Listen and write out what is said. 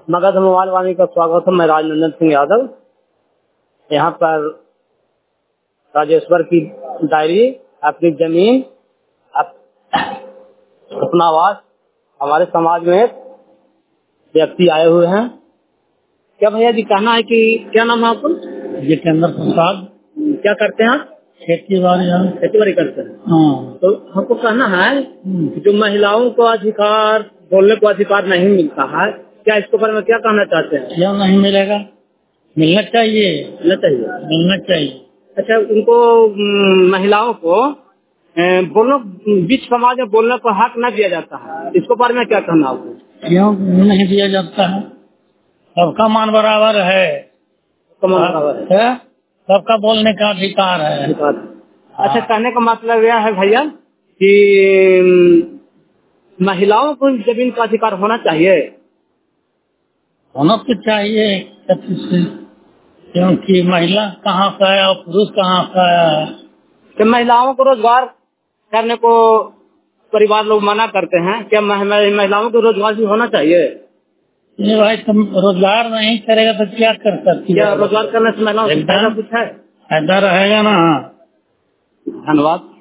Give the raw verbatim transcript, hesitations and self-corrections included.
Magadh mobile वाणी का स्वागत है। मैं राजनंदन सिंह यादव। यहाँ पर राजेश्वर की डायरी, अपनी जमीन, अप, अपना आवास, हमारे समाज में व्यक्ति आए हुए हैं। क्या भैया जी कहना है कि क्या नाम है आपको? जितेंद्र प्रसाद। क्या करते हैं आप? खेती बाड़ी खेती बाड़ी करते हैं। हाँ। तो हमको कहना है जो महिलाओं को अधिकार, बोलने को अधिकार नहीं मिलता है, क्या इसके बारे में क्या कहना चाहते हैं? क्यों नहीं मिलेगा? मिलना चाहिए। मिलना चाहिए मिलना चाहिए। अच्छा, उनको महिलाओं को बोलने, बीच समाज में बोलने को हक न दिया जाता है, इसके बारे में क्या कहना आपको? क्यों नहीं दिया जाता है? सबका मान बराबर है। मान बराबर है, सबका बोलने का अधिकार है। अच्छा, कहने का मतलब यह है भैया कि महिलाओं को जमीन का अधिकार होना चाहिए। होना तो चाहिए, क्योंकि महिला कहाँ से आया और पुरुष कहाँ से आया है। कि महिलाओं को रोजगार करने को परिवार लोग मना करते हैं, क्या महिलाओं को रोजगार भी होना चाहिए? ये भाई तुम रोजगार नहीं करेगा तो क्या कर सकती है? क्या रोजगार करने से महिलाओं को फायदा कुछ है? फायदा रहेगा ना। धन्यवाद।